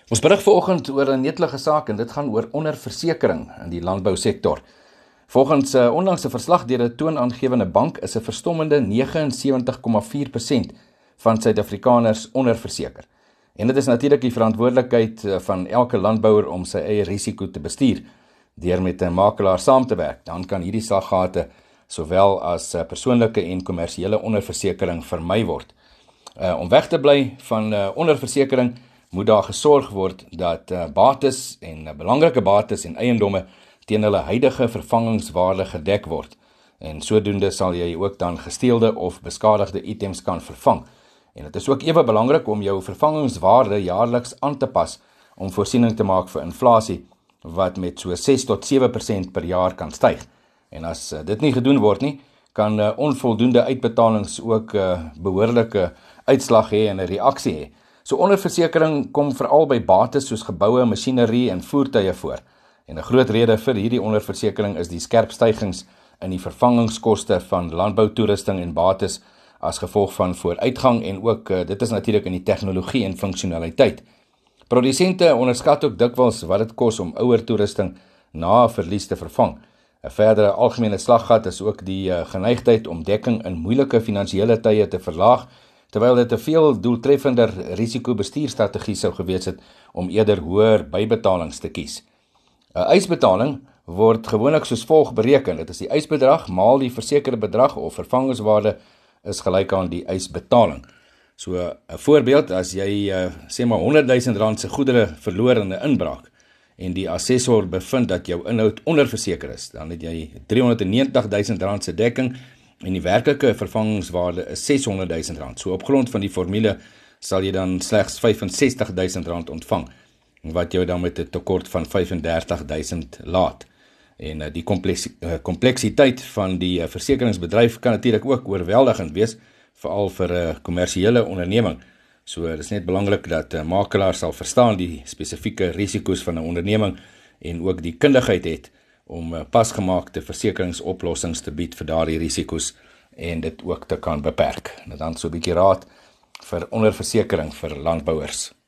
Ons berig vanoggend oor 'n netelige saak en dit gaan oor onderversekering in die landbousektor. Volgens 'n onlangse verslag deur 'n toonaangewende bank is 'n verstommende 79,4% van Suid-Afrikaners onderverseker. En dit is natuurlik die verantwoordelikheid van elke landbouer om sy eie risiko te bestuur deur met 'n makelaar saam te werk. Dan kan hierdie slaggate sowel as persoonlike en kommersiële onderversekering vermy word. Om weg te bly van onderversekering moet daar gesorg word dat bates en belangrike bates en eiendomme teen hulle huidige vervangingswaarde gedek word. En sodoende sal jy ook dan gesteelde of beskadigde items kan vervang. En dit is ook ewe belangrik om jou vervangingswaarde jaarliks aan te pas om voorsiening te maak vir inflasie wat met so 6 tot 7% per jaar kan styg. En as dit nie gedoen word nie, kan onvoldoende uitbetalings ook behoorlike uitslag hê en 'n reaksie hê. So onderversekering kom veral by bates soos geboue, masjinerie en voertuie voor. En 'n groot rede vir hierdie onderversekering is die skerp stygings in die vervangingskoste van landboutoerusting en bates as gevolg van vooruitgang en ook dit is natuurlik in die tegnologie en funksionaliteit. Produsente onderskat ook dikwels wat dit kos om ouer toerusting na 'n verlies te vervang. 'n Verdere algemene slaggat is ook die geneigtheid om dekking in moeilike finansiële tye te verlaag, terwyl dit 'n veel doeltreffender risikobestuurstrategie sou gewees het om eerder hoër bybetalings te kies. 'n Eisbetaling word gewoonlik soos volg bereken. Dit is die eisbedrag maal die versekerde bedrag of vervangingswaarde is gelyk aan die eisbetaling. So 'n voorbeeld, as jy sê maar R100,000 se goedere verloor in 'n inbraak en die assessor bevind dat jou inhoud onderverseker is, dan het jy R390,000 se dekking en die werklike vervangingswaarde is R600,000. So op grond van die formule sal jy dan slegs R65,000 ontvang, wat jou dan met 'n tekort van R35,000 laat. En die kompleksiteit van die versekeringsbedryf kan natuurlik ook oorweldigend wees, veral vir 'n kommersiële onderneming. So dit is net belangrik dat 'n makelaar sal verstaan die spesifieke risiko's van 'n onderneming en ook die kundigheid het om pasgemaakte versekeringsoplossings te bied vir daardie risiko's en dit ook te kan beperk. En dan so 'n bietjie raad vir onderversekering vir landbouers.